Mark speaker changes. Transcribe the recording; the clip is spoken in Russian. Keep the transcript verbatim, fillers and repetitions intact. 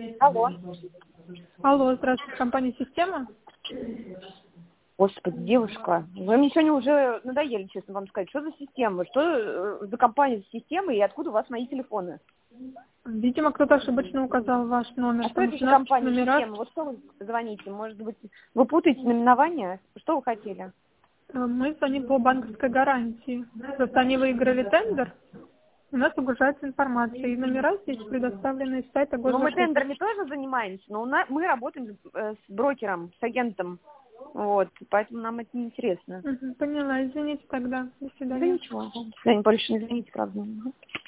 Speaker 1: Алло.
Speaker 2: Алло, здравствуйте, компания «Система».
Speaker 1: Господи, девушка, вы мне сегодня уже надоели, честно вам сказать. Что за система? Что э, за компания «Система» и откуда у вас мои телефоны?
Speaker 2: Видимо, кто-то ошибочно указал ваш номер.
Speaker 1: А что
Speaker 2: Там
Speaker 1: это
Speaker 2: уже
Speaker 1: за
Speaker 2: на
Speaker 1: компания
Speaker 2: номерах.
Speaker 1: «Система»? Вот что вы звоните? Может быть, вы путаете наименование? Что вы хотели?
Speaker 2: Э, Мы звоним по банковской гарантии. Просто они выиграли тендер. У нас угружается информация. И номера здесь предоставлены с сайта
Speaker 1: Ну, мы
Speaker 2: госзащиты.
Speaker 1: тендерами тоже занимаемся, но у нас, мы работаем э, с брокером, с агентом. Вот, поэтому нам это не интересно.
Speaker 2: Мгм, поняла, извините тогда. До
Speaker 1: Да
Speaker 2: свидания.
Speaker 1: ничего. Да, больше не звоните, правда.